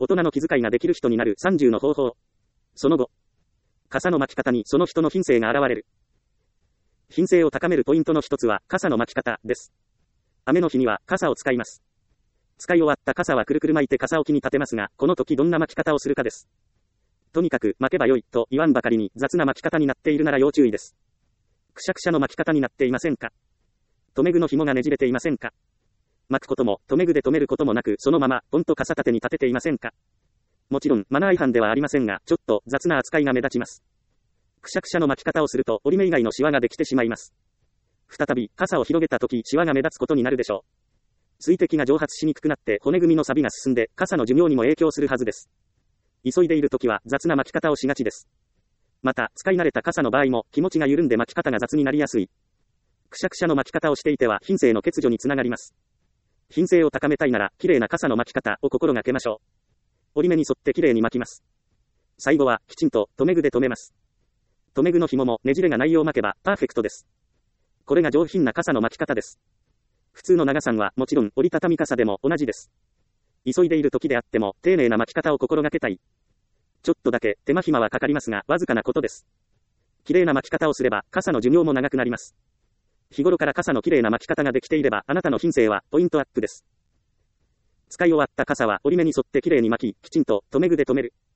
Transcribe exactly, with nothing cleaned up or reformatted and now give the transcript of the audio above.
大人の気遣いができる人になるさんじゅうの方法。その後、傘の巻き方にその人の品性が現れる。品性を高めるポイントの一つは傘の巻き方です。雨の日には傘を使います。使い終わった傘はくるくる巻いて傘置きに立てますが、この時どんな巻き方をするかです。とにかく巻けばよいと言わんばかりに雑な巻き方になっているなら要注意です。くしゃくしゃの巻き方になっていませんか？留め具の紐がねじれていませんか？巻くことも留め具で留めることもなく、そのままポンと傘立てに立てていませんか？もちろんマナー違反ではありませんが、ちょっと雑な扱いが目立ちます。くしゃくしゃの巻き方をすると折り目以外のシワができてしまいます。再び傘を広げた時シワが目立つことになるでしょう。水滴が蒸発しにくくなって骨組みの錆が進んで傘の寿命にも影響するはずです。急いでいる時は雑な巻き方をしがちです。また使い慣れた傘の場合も気持ちが緩んで巻き方が雑になりやすい。くしゃくしゃの巻き方をしていては品性の欠如につながります。品性を高めたいなら綺麗な傘の巻き方を心がけましょう。折り目に沿って綺麗に巻きます。最後はきちんと留め具で留めます。留め具の紐もねじれがないよう巻けばパーフェクトです。これが上品な傘の巻き方です。普通の長さんはもちろん折りたたみ傘でも同じです。急いでいる時であっても丁寧な巻き方を心がけたい。ちょっとだけ手間暇はかかりますがわずかなことです。綺麗な巻き方をすれば傘の寿命も長くなります。日頃から傘の綺麗な巻き方ができていればあなたの品性はポイントアップです。使い終わった傘は折り目に沿って綺麗に巻き、きちんと留め具で留める。